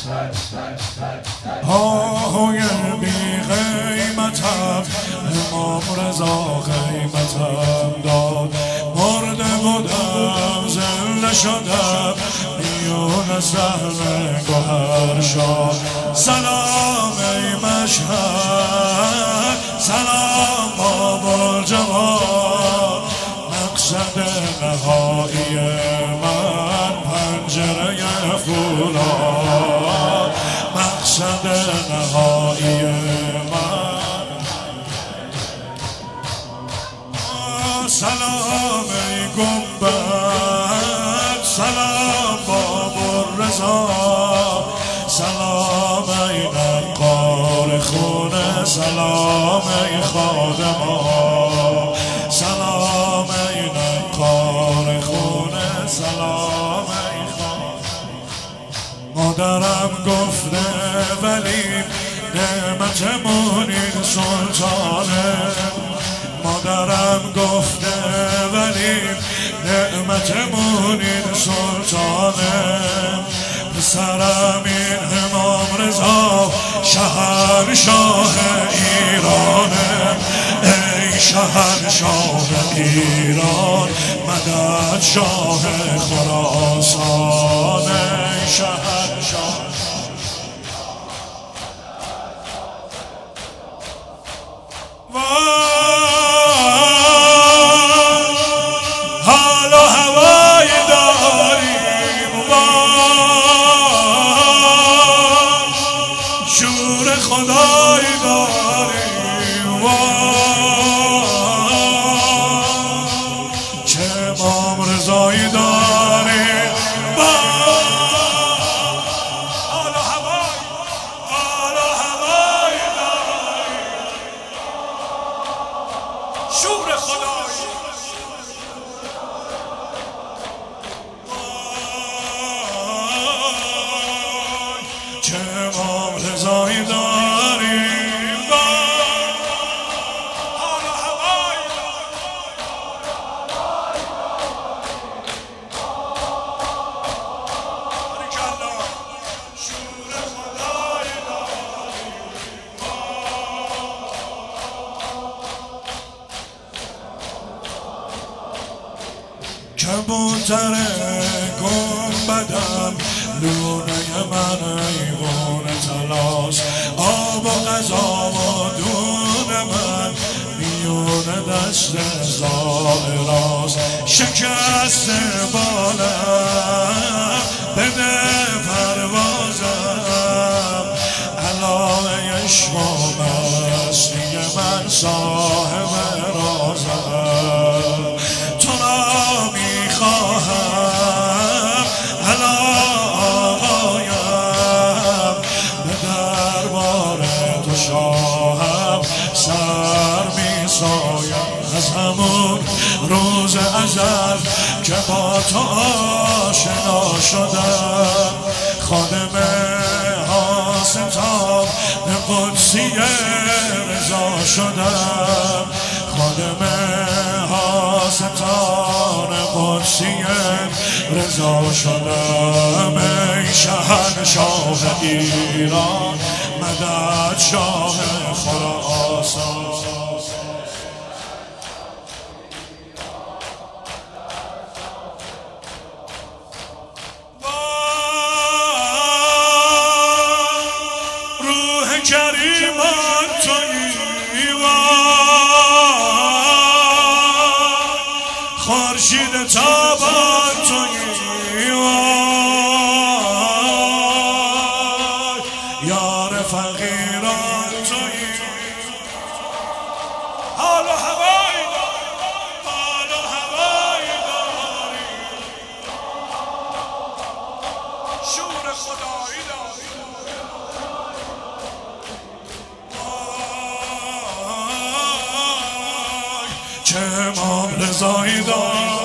آهای بی قیمتم امام رضا قیمتم داد. مرده بودم زنده شدم میون صحن گوهر شد. سلام ای مشهد، سلام بابا جوان. مقصد نهایی من پنجره فولاد. مقصد نهایی من. سلام ای گنبد، سلام بابا رضا. سلام ای نقار خونه، سلام ای خادمان. سلام ای نقار خونه، سلام ای خادمان. مادرم گفته ولی نعمتمون این سلطانه. مادرم گفته ولی نعمتمون این سلطانه. پسرم این امام رضا شهنشاه ایرانه. ای شهنشاه ایران، مدد شاه خراسان. ای شهنشاه. حال و هوایی داریم، شور خدایی داریم، چه امام رضایی داریم. حال و هوایی داریم، شور خدایی. چه امام رضایی داریم، حال و هوایی شور خدایی داریم. کبوتر گنبدم لونه من ایوان تلاش. آب و غذا و دون من میون دست زائراست. شکست بالم بده پروازم، علای عشق و مستی من صاحب رازم. تو را میخواهم علایایم، به دربار تو شاهم سر میسایم. از همون روز ازل که با تو آشنا شدم، خادم آستان قدسی رضا شدم. خادم آستان قدسی رضا شدم. ای شهنشاه ایران، مدد شاه خراسان. روح کریمان تویی، خورشید تابان تویی، یار فقیران تویی. حال و هوایی داری، حال و هوایی داری، شور خدایی داری. چه امام رضایی داری.